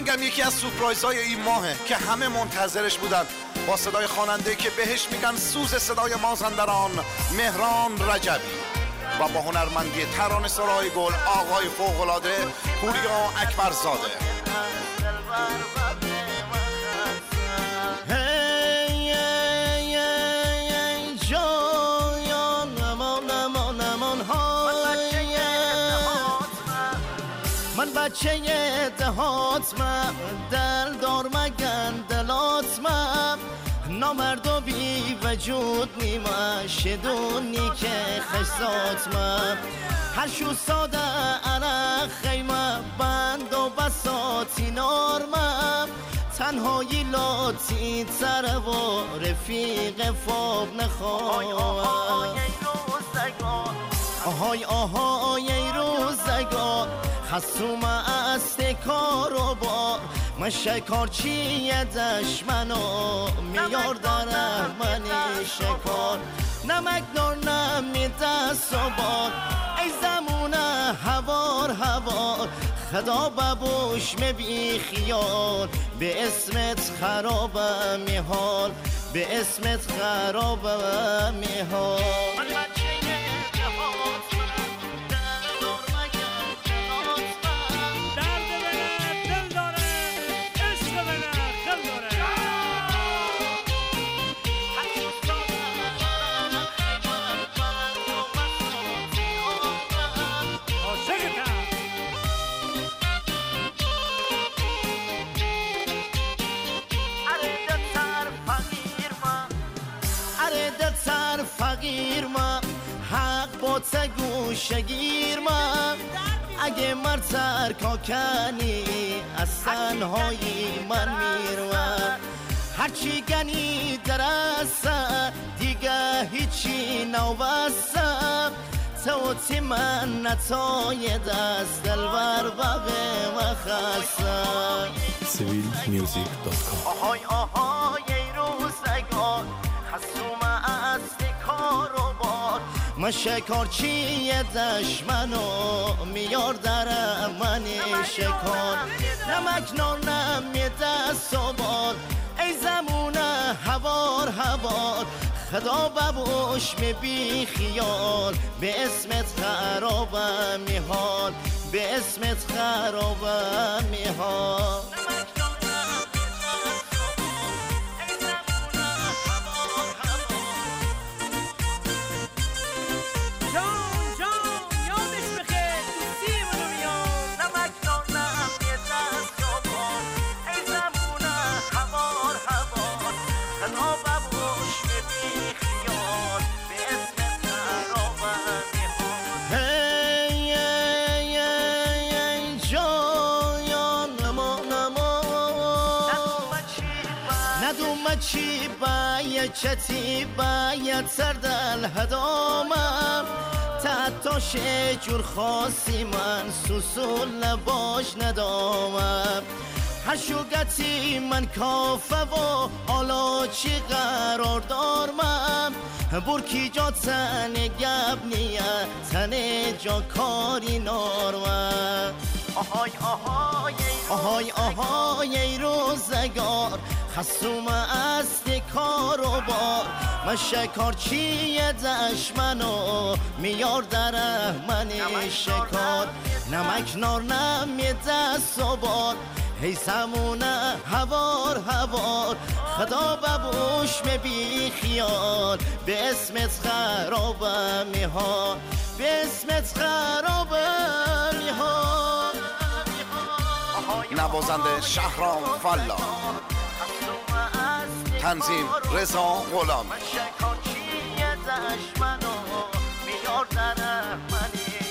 آهنگم یکی از سورپرایزهای این ماهه که همه منتظرش بودن، با صدای خواننده که بهش میگن سوز صدای مازندران، مهران رجبی، و با هنرمندی ترانه سرای گل آقای فوق‌العاده پوریا اکبرزاده. من بچه دهاتمم، دل دار مگن دلاتمم، نامرد و بی وجود نیمه شدونی که خشتاتمم، هر شو ساده عرق خیمه بند و بساتی نارمم، تنهایی لاتی تره و رفیق فوق نخواهم. آهای آهای ای روزگار خصوم است کار و بار، من شکارچی دشمنو میار در منی شکار، نمک نار نمی دست و بار، ای زمونه هوار هوار، خدا ببوش بی خیال، به اسمت خرابم حال، به اسمت خرابم حال. فقیر ما حق با تگو شگیر ما، اگه مرد سرکا کنی از تنهایی من میروم، هرچی گنی درسته دیگه هیچی نوبستم، توتی من نتای دست دلبر بقه و خستم. civilmusic.com. آهای آهای ای روزگار خصوم است کار و بار، من شکارچی دشمنو میار در منی شکار، نمک نار نمی دست و بار، ای زمونه هوار هوار، خدا ببوش بی خیال، به اسمت خرابم حال، به اسمت خرابم حال. چی باید چتی باید سردل هدامم، تحتاش جور خاصی من سوسول نباش ندامم، هر شوگتی من کافه و حالا چی قرار دارمم، برکی جا تن گب نیه تن جا کاری نارمم. آهای آهای آهای آهای ای روزگار خصوم است کار و بار، من شکارچی دشمنو میار در منی شکار، نمک نار نمی دست و بار، ای زمونه هوار هوار، خدا ببوش بی خیال، به اسمت خرابم حال، به اسمت خرابم حال. نوازنده شهرام فلا، تنظیم رضا غلامی. من شکارچی دشمنو میار در منی